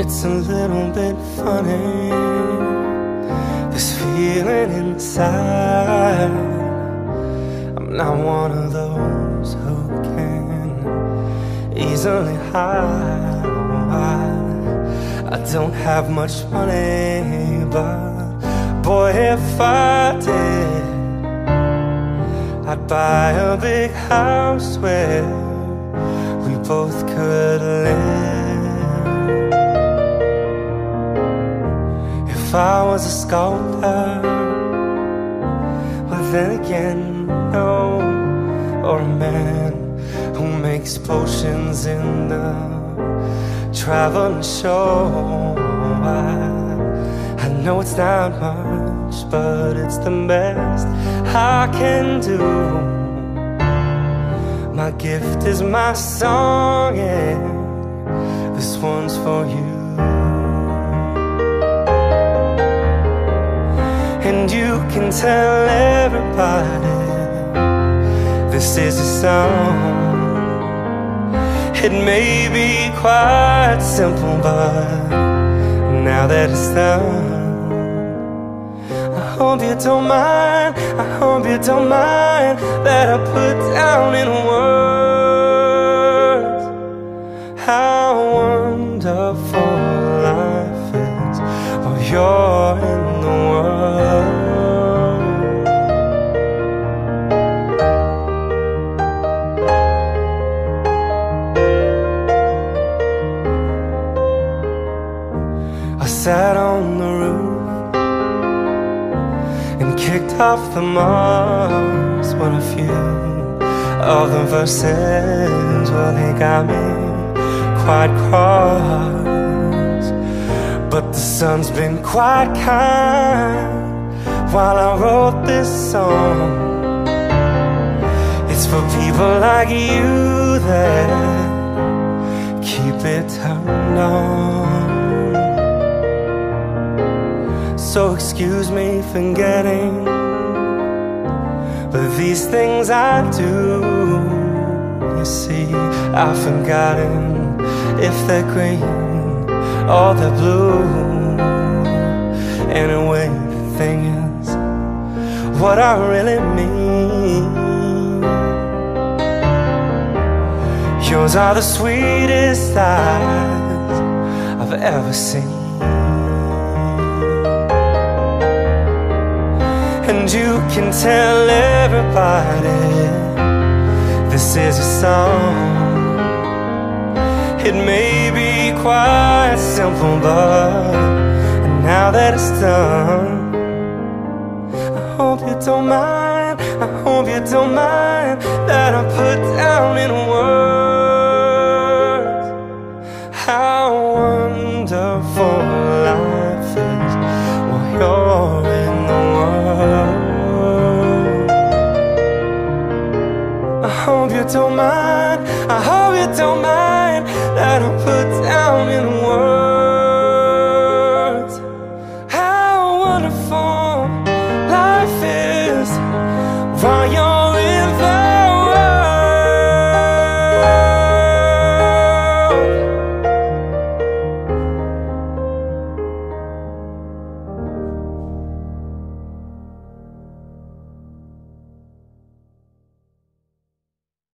It's a little bit funny, this feeling inside. I'm not one of those who can easily hide. I don't have much money, but boy, if I did, I'd buy a big house where we both could live. If I was a sculptor, but then again, no. Or a man who makes potions in the traveling show. I know it's not much, but it's the best I can do. My gift is my song, and this one's for you. And you can tell everybody this is a song. It may be quite simple, but now that it's done, I hope you don't mind, I hope you don't mind that I put down in words how wonderful life is while you're in the world. I sat on the roof and kicked off the marks when a few of the verses, well, they got me quite cross. But the sun's been quite kind while I wrote this song. It's for people like you that keep it turned on. So excuse me for getting, but these things I do, you see, I've forgotten if they're green or they're blue. Anyway, the thing is, what I really mean, yours are the sweetest eyes I've ever seen. And you can tell everybody this is a song. It may be quite simple, but now that it's done, I hope you don't mind, I hope you don't mind that I put down in words how wonderful life is while you're in the world. I hope you don't mind, I hope you don't mind that I put down in words how wonderful life is while you're